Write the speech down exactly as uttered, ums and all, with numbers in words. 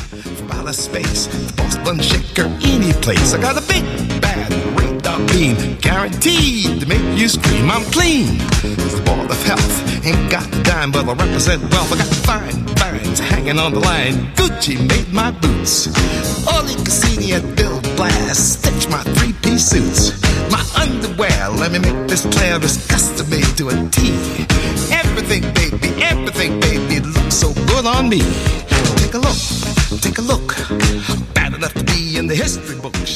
from outer space. The boss bun shaker, any place. I got a big bad red dot beam, guaranteed to make you scream. I'm clean, it's the ball of health. Ain't got a dime, but I represent wealth. I got fine vines hanging on the line. Gucci made my boots. Oli Cassini at Bill Blass stitch my three-piece suits. My underwear, let me make this clear, is custom made to a T. Everything, baby, everything, baby, looks so good on me. Take a look, take a look. Bad enough to be in the history books.